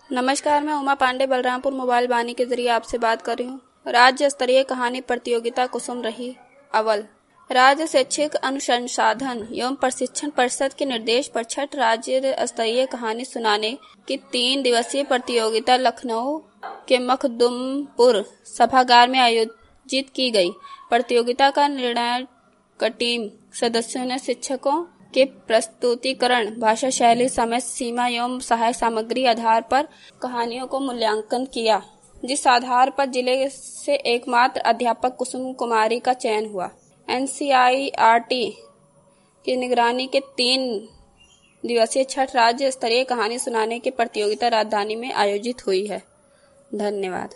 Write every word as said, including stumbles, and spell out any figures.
नमस्कार, मैं उमा पांडे बलरामपुर मोबाइल वाणी के जरिए आपसे बात कर रही हूँ। राज्य स्तरीय कहानी प्रतियोगिता कुसुम रही अव्वल। राज्य शैक्षिक अनुसंधान एवं प्रशिक्षण परिषद के निर्देश पर छठ राज्य स्तरीय कहानी सुनाने की तीन दिवसीय प्रतियोगिता लखनऊ के मखदुमपुर सभागार में आयोजित की गई। प्रतियोगिता का निर्णायक टीम सदस्यों ने शिक्षकों के प्रस्तुतिकरण, भाषा शैली, समय सीमा एवं सहायक सामग्री आधार पर कहानियों को मूल्यांकन किया, जिस आधार पर जिले से एकमात्र अध्यापक कुसुम कुमारी का चयन हुआ। N C E R T की निगरानी के तीन दिवसीय छठ राज्य स्तरीय कहानी सुनाने की प्रतियोगिता राजधानी में आयोजित हुई है। धन्यवाद।